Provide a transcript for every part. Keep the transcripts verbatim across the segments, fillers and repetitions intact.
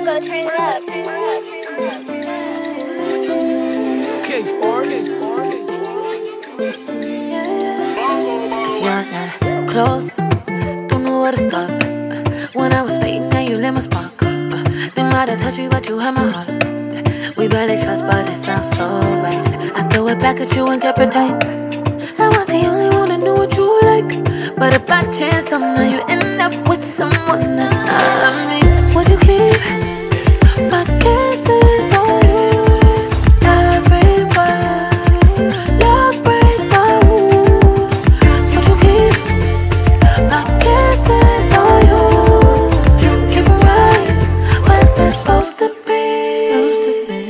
Go turn it up. Okay, four. If you're not close, don't know where to start. When I was fading, now you lit my spark. Didn't matter touch you, but you hurt my heart. We barely trust, but it felt so right. I threw it back at you and kept it tight. I was the only one that knew what you like. But if by chance somehow you end up with someone that's not me, would you keep my kisses on you? Every word, lost break the rules. Would you keep my kisses on you? Keep them right where they're supposed to be. Supposed to be.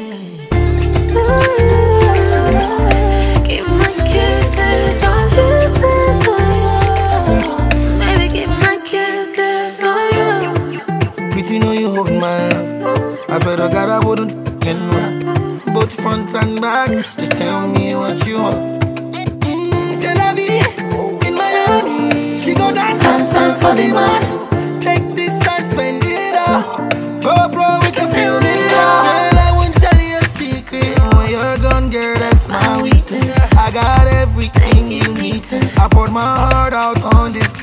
Ooh, keep my kisses on kisses on you. Maybe keep my kisses on you. Pretty know you hold my love. I swear to God I wouldn't f***ing rap. Both front and back, just tell me what you want. Mm, c'est la vie in Miami. She gon' dance and stand for the man. Take this and spend it all. GoPro, we can film it all. Girl, I won't tell you a secret. When you're gone, girl, that's my weakness. I got everything you need to. I poured my heart out on this